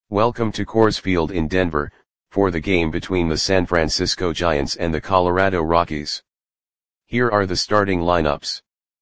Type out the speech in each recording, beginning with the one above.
Welcome to Coors Field in Denver, for the game between the San Francisco Giants and the Colorado Rockies. Here are the starting lineups.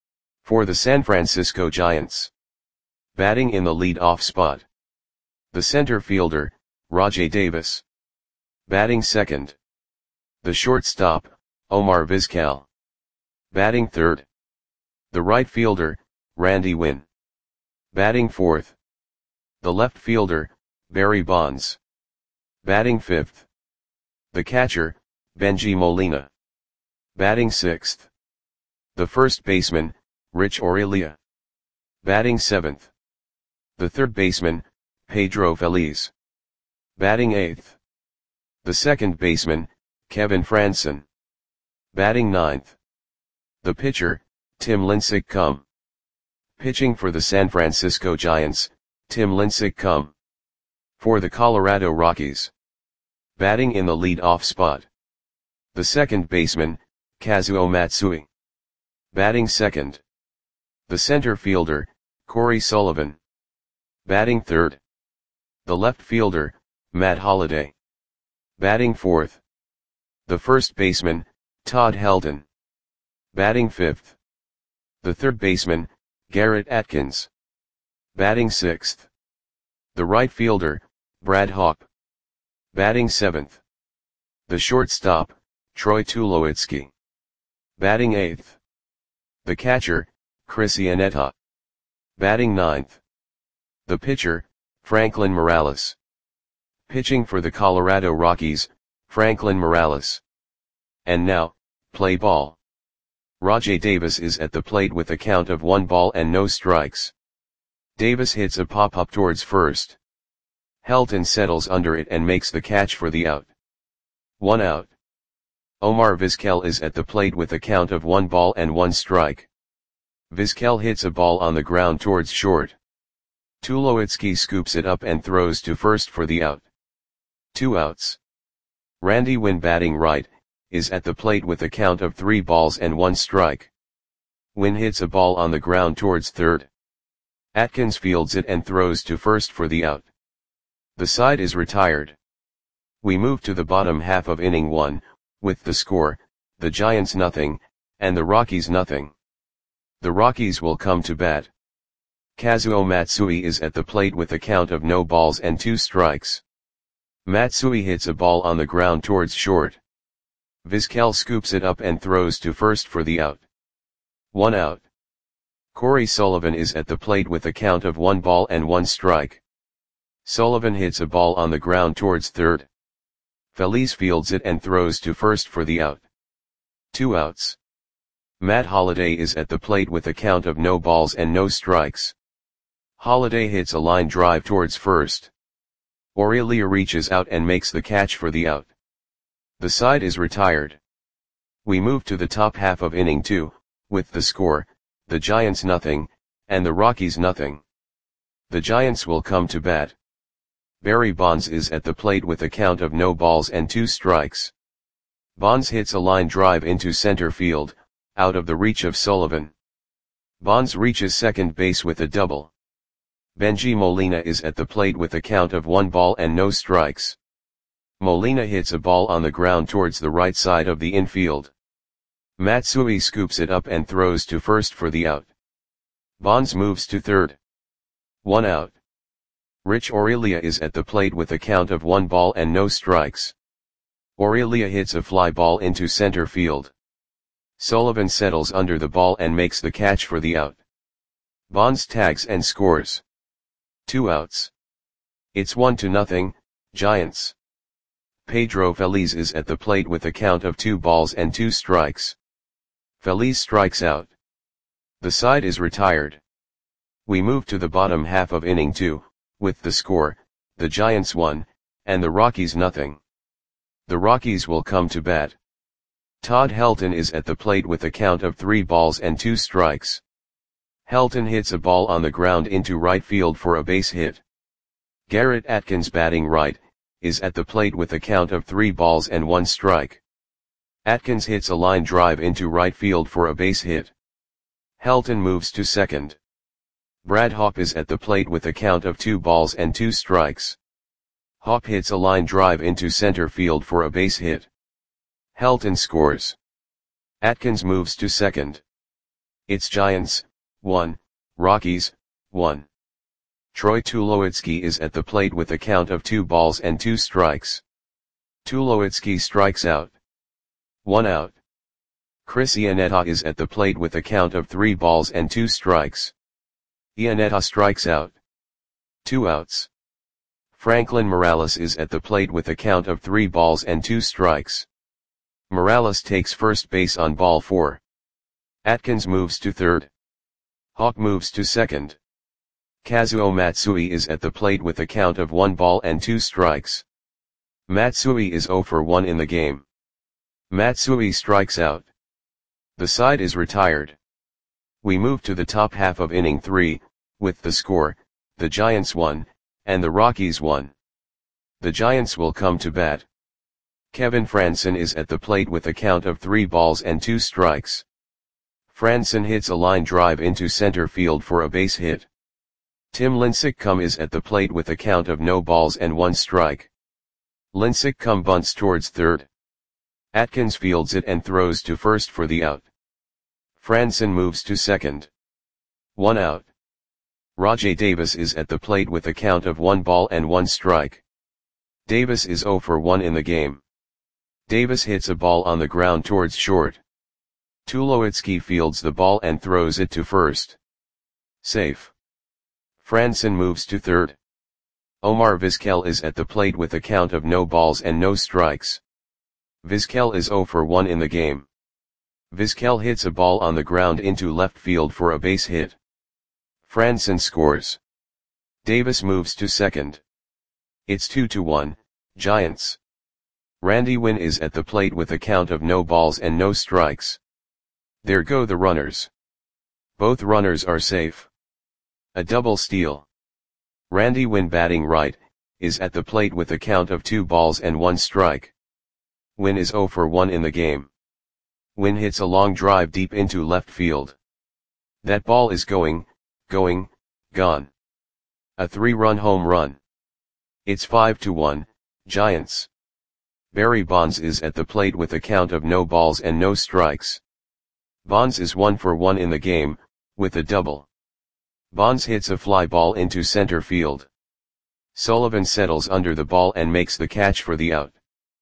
For the San Francisco Giants. Batting in the lead-off spot. The center fielder, Rajai Davis. Batting second. The shortstop, Omar Vizquel. Batting third. The right fielder, Randy Winn. Batting fourth. The left fielder, Barry Bonds. Batting fifth. The catcher, Bengie Molina. Batting sixth. The first baseman, Rich Aurilia. Batting seventh. The third baseman, Pedro Feliz. Batting eighth. The second baseman, Kevin Frandsen. Batting ninth. The pitcher, Tim Lincecum. Pitching for the San Francisco Giants, Tim Lincecum. For the Colorado Rockies. Batting in the lead-off spot. The second baseman, Kazuo Matsui. Batting second. The center fielder, Corey Sullivan. Batting third. The left fielder, Matt Holliday. Batting fourth. The first baseman, Todd Helton. Batting fifth. The third baseman, Garrett Atkins. Batting sixth. The right fielder, Brad Hawpe. Batting seventh. The shortstop, Troy Tulowitzki. Batting eighth. The catcher, Chris Iannetta. Batting ninth. The pitcher, Franklin Morales. Pitching for the Colorado Rockies, Franklin Morales. And now, play ball. Rajai Davis is at the plate with a count of 1 ball and no strikes. Davis hits a pop-up towards first. Helton settles under it and makes the catch for the out. 1 out. Omar Vizquel is at the plate with a count of 1 ball and 1 strike. Vizquel hits a ball on the ground towards short. Tulowitzki scoops it up and throws to first for the out. 2 outs. Randy Winn, batting right, is at the plate with a count of 3 balls and 1 strike. Winn hits a ball on the ground towards third. Atkins fields it and throws to first for the out. The side is retired. We move to the bottom half of inning 1, with the score, the Giants nothing, and the Rockies nothing. The Rockies will come to bat. Kazuo Matsui is at the plate with a count of no balls and 2 strikes. Matsui hits a ball on the ground towards short. Vizquel scoops it up and throws to first for the out. 1 out. Corey Sullivan is at the plate with a count of 1 ball and 1 strike. Sullivan hits a ball on the ground towards third. Feliz fields it and throws to first for the out. 2 outs. Matt Holliday is at the plate with a count of no balls and no strikes. Holliday hits a line drive towards first. Aurilia reaches out and makes the catch for the out. The side is retired. We move to the top half of inning 2, with the score, the Giants nothing, and the Rockies nothing. The Giants will come to bat. Barry Bonds is at the plate with a count of no balls and 2 strikes. Bonds hits a line drive into center field, out of the reach of Sullivan. Bonds reaches second base with a double. Bengie Molina is at the plate with a count of 1 ball and no strikes. Molina hits a ball on the ground towards the right side of the infield. Matsui scoops it up and throws to first for the out. Bonds moves to third. 1 out. Rich Aurilia is at the plate with a count of 1 ball and no strikes. Aurilia hits a fly ball into center field. Sullivan settles under the ball and makes the catch for the out. Bonds tags and scores. 2 outs. It's 1-0, Giants. Pedro Feliz is at the plate with a count of 2 balls and 2 strikes. Feliz strikes out. The side is retired. We move to the bottom half of inning 2, with the score, the Giants 1, and the Rockies nothing. The Rockies will come to bat. Todd Helton is at the plate with a count of 3 balls and 2 strikes. Helton hits a ball on the ground into right field for a base hit. Garrett Atkins, batting right, is at the plate with a count of 3 balls and 1 strike. Atkins hits a line drive into right field for a base hit. Helton moves to second. Brad Hawpe is at the plate with a count of 2 balls and 2 strikes. Hawk hits a line drive into center field for a base hit. Helton scores. Atkins moves to second. It's Giants, 1, Rockies, 1. Troy Tulowitzki is at the plate with a count of 2 balls and 2 strikes. Tulowitzki strikes out. 1 out. Chris Iannetta is at the plate with a count of 3 balls and 2 strikes. Iannetta strikes out. 2 outs. Franklin Morales is at the plate with a count of 3 balls and 2 strikes. Morales takes first base on ball 4. Atkins moves to third. Hawk moves to second. Kazuo Matsui is at the plate with a count of 1 ball and 2 strikes. Matsui is 0 for 1 in the game. Matsui strikes out. The side is retired. We move to the top half of inning 3, with the score, the Giants 1, and the Rockies 1. The Giants will come to bat. Kevin Frandsen is at the plate with a count of 3 balls and 2 strikes. Frandsen hits a line drive into center field for a base hit. Tim Lincecum is at the plate with a count of no balls and 1 strike. Lincecum bunts towards third. Atkins fields it and throws to first for the out. Frandsen moves to second. 1 out. Rajai Davis is at the plate with a count of 1 ball and 1 strike. Davis is 0 for 1 in the game. Davis hits a ball on the ground towards short. Tulowitzki fields the ball and throws it to first. Safe. Frandsen moves to third. Omar Vizquel is at the plate with a count of no balls and no strikes. Vizquel is 0 for 1 in the game. Vizquel hits a ball on the ground into left field for a base hit. Frandsen scores. Davis moves to second. It's 2-1, Giants. Randy Winn is at the plate with a count of no balls and no strikes. There go the runners. Both runners are safe. A double steal. Randy Winn, batting right, is at the plate with a count of 2 balls and 1 strike. Winn is 0 for 1 in the game. Winn hits a long drive deep into left field. That ball is gone. A 3-run home run. It's 5-1, Giants. Barry Bonds is at the plate with a count of no balls and no strikes. Bonds is 1 for 1 in the game, with a double. Bonds hits a fly ball into center field. Sullivan settles under the ball and makes the catch for the out.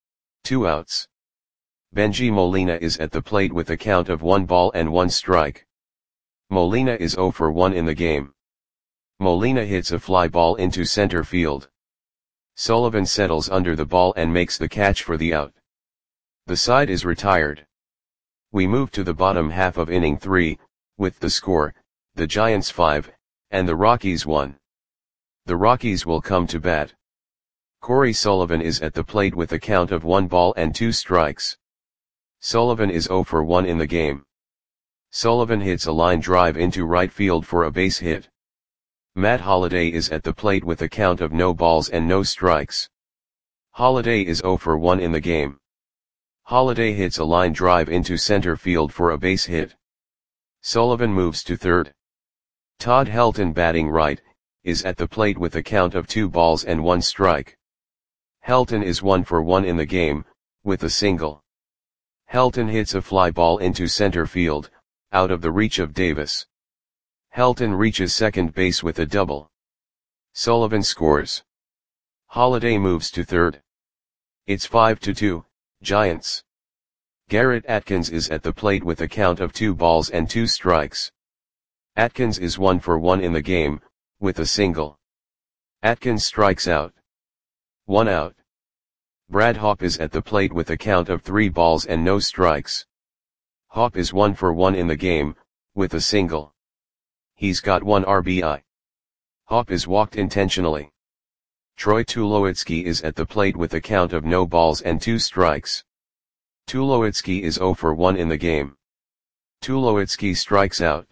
2 outs. Benji Molina is at the plate with a count of 1 ball and 1 strike. Molina is 0 for 1 in the game. Molina hits a fly ball into center field. Sullivan settles under the ball and makes the catch for the out. The side is retired. We move to the bottom half of inning 3, with the score, the Giants 5, and the Rockies 1. The Rockies will come to bat. Corey Sullivan is at the plate with a count of 1 ball and 2 strikes. Sullivan is 0 for 1 in the game. Sullivan hits a line drive into right field for a base hit. Matt Holliday is at the plate with a count of no balls and no strikes. Holliday is 0 for 1 in the game. Holliday hits a line drive into center field for a base hit. Sullivan moves to third. Todd Helton, batting right, is at the plate with a count of 2 balls and 1 strike. Helton is 1 for 1 in the game, with a single. Helton hits a fly ball into center field, out of the reach of Davis. Helton reaches second base with a double. Sullivan scores. Holliday moves to third. It's 5-2, Giants. Garrett Atkins is at the plate with a count of 2 balls and 2 strikes. Atkins is 1 for 1 in the game, with a single. Atkins strikes out. 1 out. Brad Hawpe is at the plate with a count of 3 balls and no strikes. Hawpe is 1 for 1 in the game, with a single. He's got 1 RBI. Hawpe is walked intentionally. Troy Tulowitzki is at the plate with a count of no balls and 2 strikes. Tulowitzki is 0 for 1 in the game. Tulowitzki strikes out.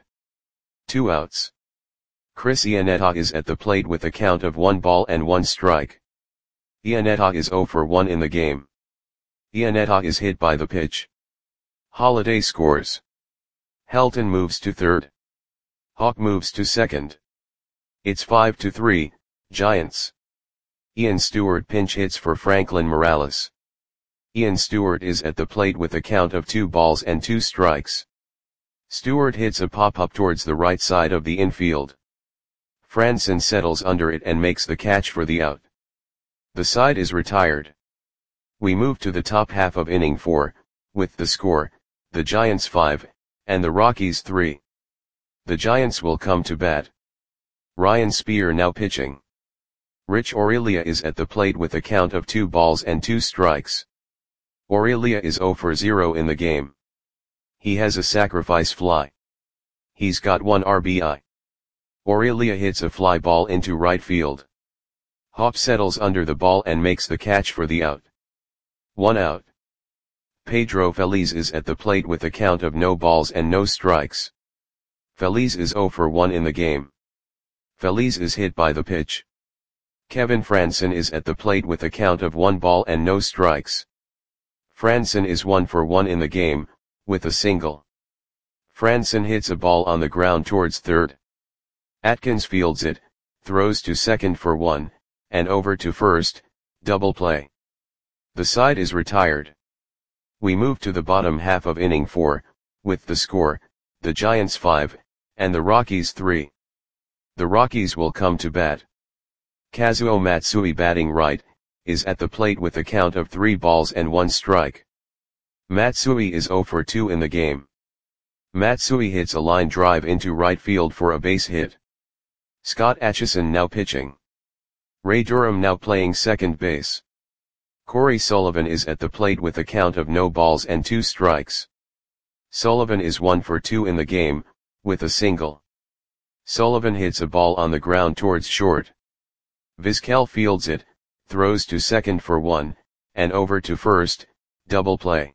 2 outs. Chris Iannetta is at the plate with a count of 1 ball and 1 strike. Iannetta is 0 for 1 in the game. Iannetta is hit by the pitch. Holliday scores. Helton moves to third. Hawk moves to second. It's 5-3, Giants. Ian Stewart pinch hits for Franklin Morales. Ian Stewart is at the plate with a count of 2 balls and 2 strikes. Stewart hits a pop-up towards the right side of the infield. Franson settles under it and makes the catch for the out. The side is retired. We move to the top half of inning 4, with the score, the Giants 5, and the Rockies 3. The Giants will come to bat. Ryan Spear now pitching. Rich Aurelia is at the plate with a count of 2 balls and 2 strikes. Aurelia is 0 for 0 in the game. He has a sacrifice fly. He's got 1 RBI. Aurelia hits a fly ball into right field. Hop settles under the ball and makes the catch for the out. 1 out. Pedro Feliz is at the plate with a count of no balls and no strikes. Feliz is 0 for 1 in the game. Feliz is hit by the pitch. Kevin Franson is at the plate with a count of 1 ball and no strikes. Franson is 1 for 1 in the game, with a single. Franson hits a ball on the ground towards third. Atkins fields it, throws to second for 1, and over to first, double play. The side is retired. We move to the bottom half of inning 4, with the score, the Giants 5, and the Rockies 3. The Rockies will come to bat. Kazuo Matsui batting right, is at the plate with a count of 3 balls and 1 strike. Matsui is 0 for 2 in the game. Matsui hits a line drive into right field for a base hit. Scott Atchison now pitching. Ray Durham now playing second base. Corey Sullivan is at the plate with a count of no balls and 2 strikes. Sullivan is 1 for 2 in the game, with a single. Sullivan hits a ball on the ground towards short. Vizquel fields it, throws to second for 1, and over to first, double play.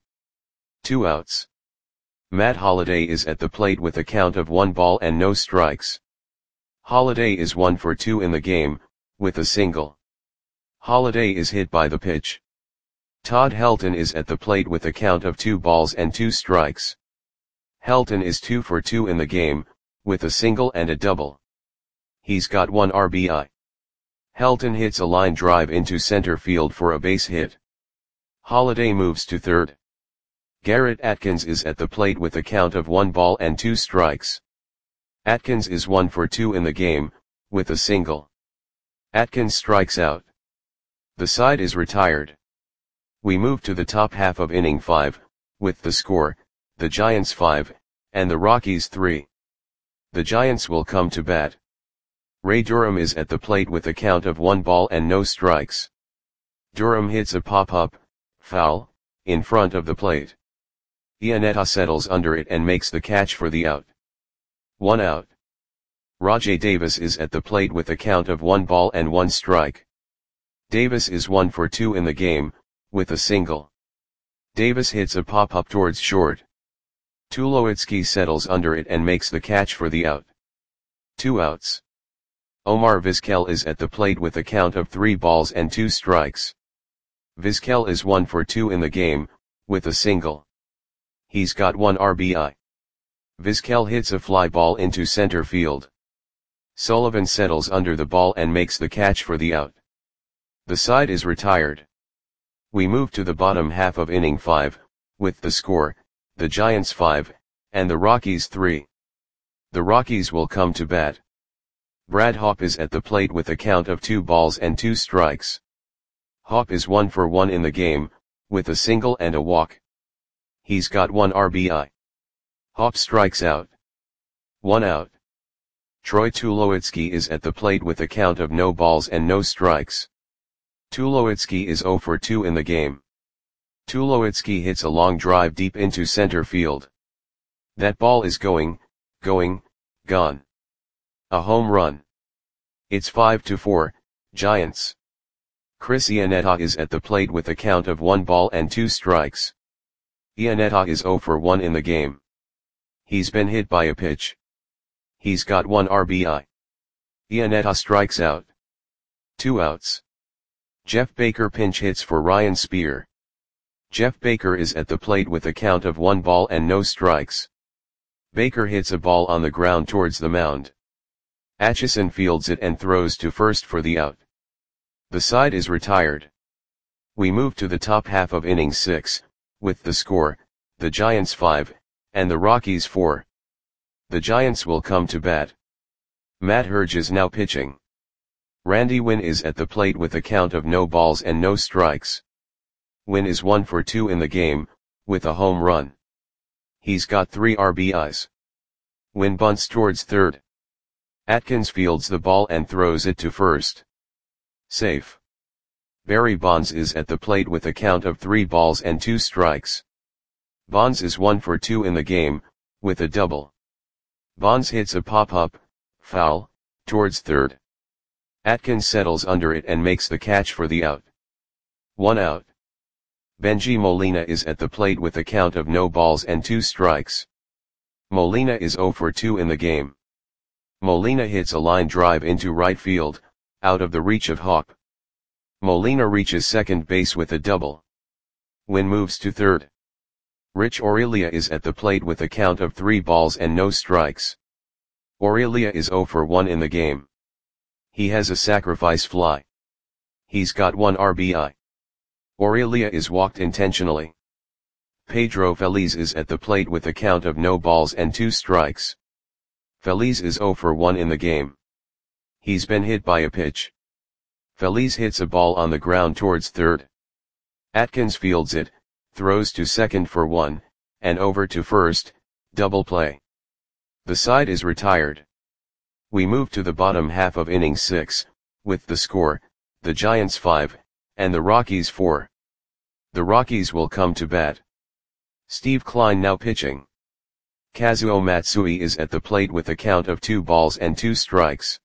2 outs. Matt Holliday is at the plate with a count of 1 ball and no strikes. Holliday is 1 for 2 in the game, with a single. Holliday is hit by the pitch. Todd Helton is at the plate with a count of 2 balls and 2 strikes. Helton is 2 for 2 in the game, with a single and a double. He's got 1 RBI. Helton hits a line drive into center field for a base hit. Holliday moves to third. Garrett Atkins is at the plate with a count of 1 ball and 2 strikes. Atkins is 1 for 2 in the game, with a single. Atkins strikes out. The side is retired. We move to the top half of inning 5, with the score, the Giants 5, and the Rockies 3. The Giants will come to bat. Ray Durham is at the plate with a count of 1 ball and no strikes. Durham hits a pop-up, foul, in front of the plate. Iannetta settles under it and makes the catch for the out. 1 out. Rajai Davis is at the plate with a count of 1 ball and 1 strike. Davis is 1 for 2 in the game, with a single. Davis hits a pop-up towards short. Tulowitzki settles under it and makes the catch for the out. 2 outs. Omar Vizquel is at the plate with a count of 3 balls and 2 strikes. Vizquel is 1 for 2 in the game, with a single. He's got 1 RBI. Vizquel hits a fly ball into center field. Sullivan settles under the ball and makes the catch for the out. The side is retired. We move to the bottom half of inning 5, with the score, the Giants 5, and the Rockies 3. The Rockies will come to bat. Brad Hawpe is at the plate with a count of 2 balls and 2 strikes. Hawpe is 1 for 1 in the game, with a single and a walk. He's got 1 RBI. Hawpe strikes out. 1 out. Troy Tulowitzki is at the plate with a count of no balls and no strikes. Tulowitzki is 0 for 2 in the game. Tulowitzki hits a long drive deep into center field. That ball is gone. A home run. It's 5-4, Giants. Chris Iannetta is at the plate with a count of 1 ball and 2 strikes. Iannetta is 0 for 1 in the game. He's been hit by a pitch. He's got 1 RBI. Iannetta strikes out. 2 outs. Jeff Baker pinch hits for Ryan Spear. Jeff Baker is at the plate with a count of 1 ball and no strikes. Baker hits a ball on the ground towards the mound. Atchison fields it and throws to first for the out. The side is retired. We move to the top half of inning 6, with the score, the Giants 5, and the Rockies 4. The Giants will come to bat. Matt Herge is now pitching. Randy Winn is at the plate with a count of no balls and no strikes. Winn is 1 for 2 in the game, with a home run. He's got 3 RBIs. Winn bunts towards third. Atkins fields the ball and throws it to first. Safe. Barry Bonds is at the plate with a count of 3 balls and 2 strikes. Bonds is 1 for 2 in the game, with a double. Bonds hits a pop-up, foul, towards third. Atkins settles under it and makes the catch for the out. 1 out. Bengie Molina is at the plate with a count of no balls and 2 strikes. Molina is 0 for 2 in the game. Molina hits a line drive into right field, out of the reach of Hawk. Molina reaches second base with a double. Winn moves to third. Rich Aurelia is at the plate with a count of 3 balls and no strikes. Aurelia is 0 for 1 in the game. He has a sacrifice fly. He's got 1 RBI. Aurelia is walked intentionally. Pedro Feliz is at the plate with a count of no balls and 2 strikes. Feliz is 0 for 1 in the game. He's been hit by a pitch. Feliz hits a ball on the ground towards third. Atkins fields it, throws to second for 1, and over to first, double play. The side is retired. We move to the bottom half of inning 6, with the score, the Giants 5, and the Rockies 4. The Rockies will come to bat. Steve Kline now pitching. Kazuo Matsui is at the plate with a count of 2 balls and 2 strikes.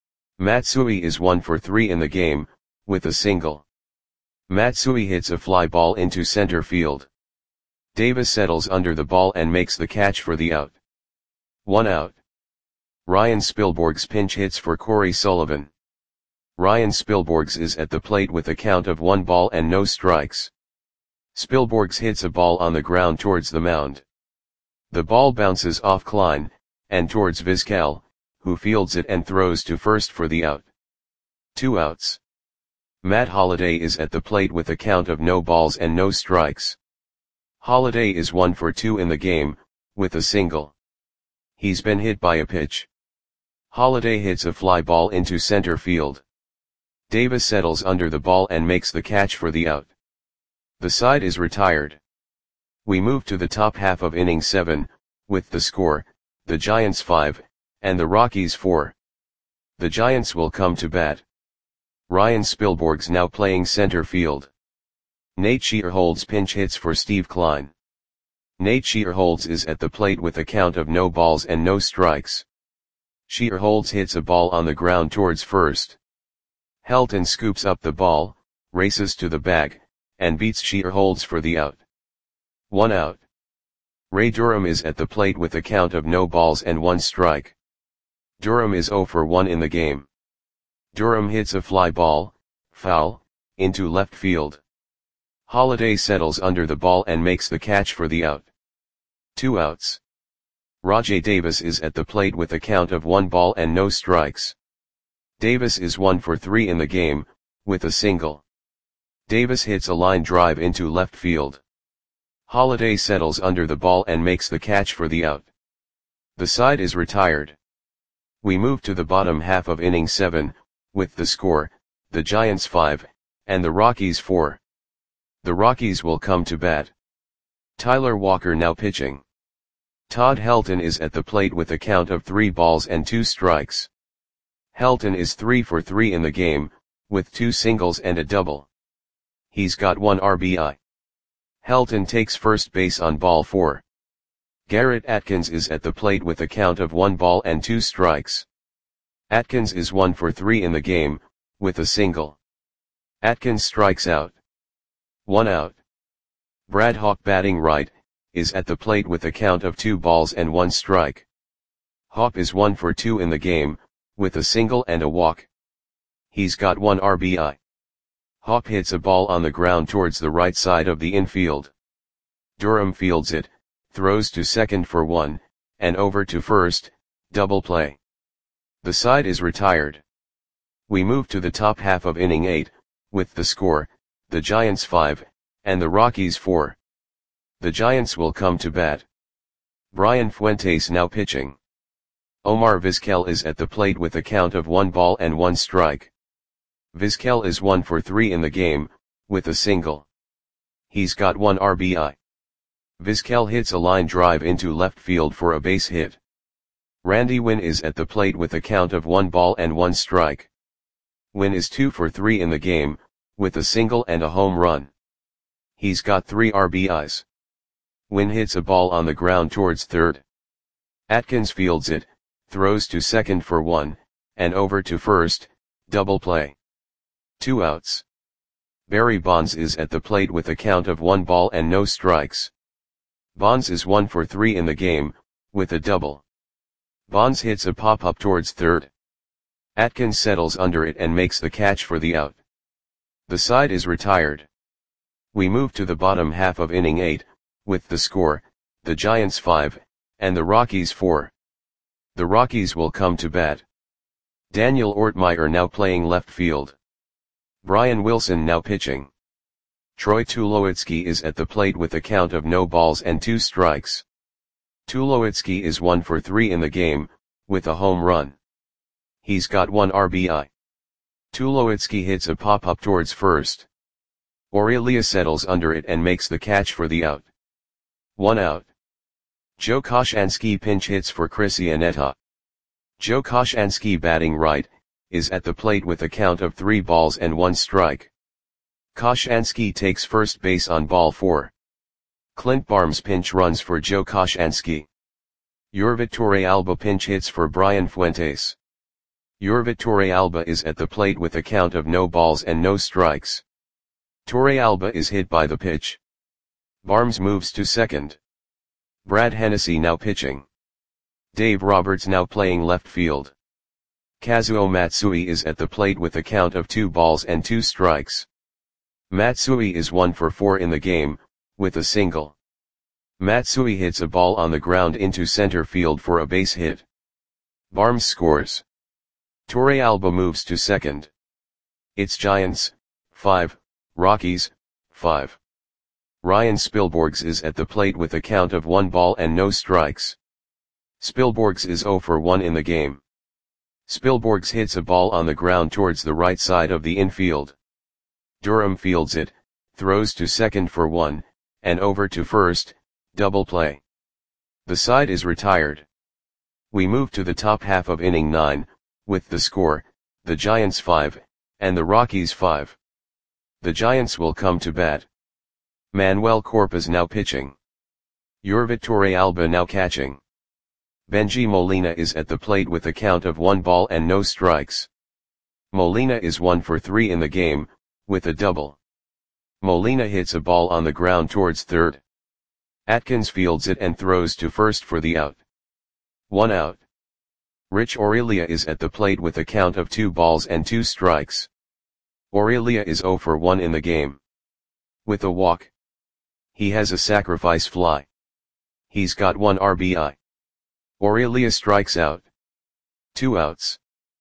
Matsui is 1 for 3 in the game, with a single. Matsui hits a fly ball into center field. Davis settles under the ball and makes the catch for the out. 1 out. Ryan Spilborghs pinch hits for Corey Sullivan. Ryan Spilborghs is at the plate with a count of 1 ball and no strikes. Spilborghs hits a ball on the ground towards the mound. The ball bounces off Kline, and towards Vizquel, who fields it and throws to first for the out. 2 outs. Matt Holliday is at the plate with a count of no balls and no strikes. Holliday is 1 for 2 in the game, with a single. He's been hit by a pitch. Holliday hits a fly ball into center field. Davis settles under the ball and makes the catch for the out. The side is retired. We move to the top half of inning 7, with the score, the Giants 5, and the Rockies 4. The Giants will come to bat. Ryan Spilborghs now playing center field. Nate Shearholds pinch hits for Steve Kline. Nate Shearholds is at the plate with a count of no balls and no strikes. Shearholds hits a ball on the ground towards first. Helton scoops up the ball, races to the bag, and beats Shearholds for the out. 1 out. Ray Durham is at the plate with a count of no balls and 1 strike. Durham is 0 for 1 in the game. Durham hits a fly ball, foul, into left field. Holliday settles under the ball and makes the catch for the out. 2 outs. Rajai Davis is at the plate with a count of 1 ball and no strikes. Davis is 1 for 3 in the game, with a single. Davis hits a line drive into left field. Holliday settles under the ball and makes the catch for the out. The side is retired. We move to the bottom half of inning 7, with the score, the Giants 5, and the Rockies 4. The Rockies will come to bat. Tyler Walker now pitching. Todd Helton is at the plate with a count of 3 balls and 2 strikes. Helton is 3 for 3 in the game, with 2 singles and a double. He's got 1 RBI. Helton takes first base on ball 4. Garrett Atkins is at the plate with a count of 1 ball and 2 strikes. Atkins is 1 for 3 in the game, with a single. Atkins strikes out. 1 out. Brad Hawk batting right, is at the plate with a count of 2 balls and 1 strike. Hawk is 1 for 2 in the game, with a single and a walk. He's got 1 RBI. Hawk hits a ball on the ground towards the right side of the infield. Durham fields it, throws to second for 1, and over to first, double play. The side is retired. We move to the top half of inning 8, with the score, the Giants 5, and the Rockies 4. The Giants will come to bat. Brian Fuentes now pitching. Omar Vizquel is at the plate with a count of 1 ball and 1 strike. Vizquel is 1 for 3 in the game, with a single. He's got 1 RBI. Vizquel hits a line drive into left field for a base hit. Randy Winn is at the plate with a count of 1 ball and 1 strike. Winn is 2 for 3 in the game, with a single and a home run. He's got 3 RBIs. Winn hits a ball on the ground towards third. Atkins fields it, throws to second for 1, and over to first, double play. 2 outs. Barry Bonds is at the plate with a count of 1 ball and no strikes. Bonds is 1 for 3 in the game, with a double. Bonds hits a pop-up towards third. Atkins settles under it and makes the catch for the out. The side is retired. We move to the bottom half of inning 8, with the score, the Giants 5, and the Rockies 4. The Rockies will come to bat. Daniel Ortmeyer now playing left field. Brian Wilson now pitching. Troy Tulowitzki is at the plate with a count of no balls and 2 strikes. Tulowitzki is 1 for 3 in the game, with a home run. He's got 1 RBI. Tulowitzki hits a pop-up towards first. Aurelia settles under it and makes the catch for the out. 1 out. Joe Koshansky pinch hits for Chris Iannetta. Joe Koshansky batting right, is at the plate with a count of 3 balls and 1 strike. Koshansky takes first base on ball 4. Clint Barnes pinch runs for Joe Koshansky. Yorvit Torrealba pinch hits for Brian Fuentes. Yorvit Torrealba is at the plate with a count of no balls and no strikes. Torrealba is hit by the pitch. Barnes moves to second. Brad Hennessy now pitching. Dave Roberts now playing left field. Kazuo Matsui is at the plate with a count of 2 balls and 2 strikes. Matsui is 1 for 4 in the game, with a single. Matsui hits a ball on the ground into center field for a base hit. Barnes scores. Torrealba moves to second. It's Giants, 5, Rockies, 5. Ryan Spilborghs is at the plate with a count of 1 ball and no strikes. Spilborghs is 0 for 1 in the game. Spilborghs hits a ball on the ground towards the right side of the infield. Durham fields it, throws to second for 1, and over to first, double play. The side is retired. We move to the top half of inning 9, with the score, the Giants 5, and the Rockies 5. The Giants will come to bat. Manuel Corpus now pitching. Yorvit Torrealba now catching. Benji Molina is at the plate with a count of 1 ball and no strikes. Molina is 1 for 3 in the game, with a double. Molina hits a ball on the ground towards third. Atkins fields it and throws to first for the out. 1 out. Rich Aurelia is at the plate with a count of 2 balls and 2 strikes. Aurelia is 0 for 1 in the game. With a walk. He has a sacrifice fly. He's got 1 RBI. Aurelia strikes out. 2 outs.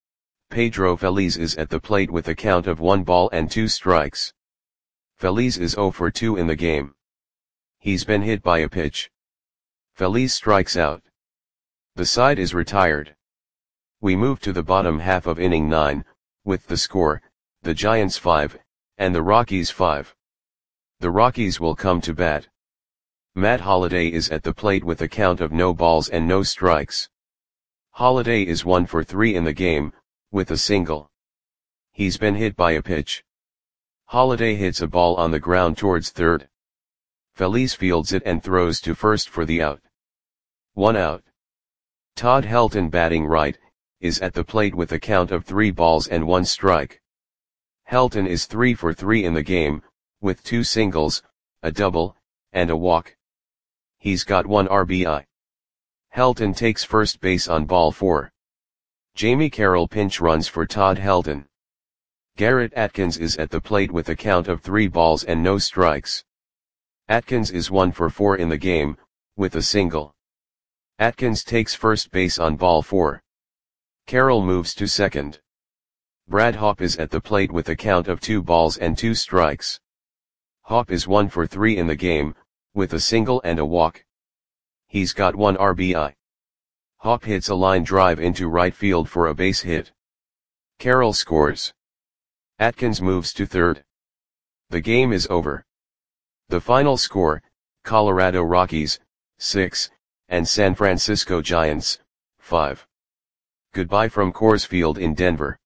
Pedro Feliz is at the plate with a count of 1 ball and 2 strikes. Feliz is 0 for 2 in the game. He's been hit by a pitch. Feliz strikes out. The side is retired. We move to the bottom half of inning 9, with the score, the Giants 5, and the Rockies 5. The Rockies will come to bat. Matt Holliday is at the plate with a count of no balls and no strikes. Holliday is 1 for 3 in the game, with a single. He's been hit by a pitch. Holliday hits a ball on the ground towards third. Feliz fields it and throws to first for the out. 1 out. Todd Helton batting right, is at the plate with a count of 3 balls and 1 strike. Helton is 3 for 3 in the game, with 2 singles, a double, and a walk. He's got 1 RBI. Helton takes first base on ball 4. Jamie Carroll pinch runs for Todd Helton. Garrett Atkins is at the plate with a count of 3 balls and no strikes. Atkins is 1 for 4 in the game, with a single. Atkins takes first base on ball 4. Carroll moves to second. Brad Hawpe is at the plate with a count of 2 balls and 2 strikes. Hawpe is 1 for 3 in the game, with a single and a walk. He's got 1 RBI. Hawpe hits a line drive into right field for a base hit. Carroll scores. Atkins moves to third. The game is over. The final score, Colorado Rockies, 6, and San Francisco Giants, 5. Goodbye from Coors Field in Denver.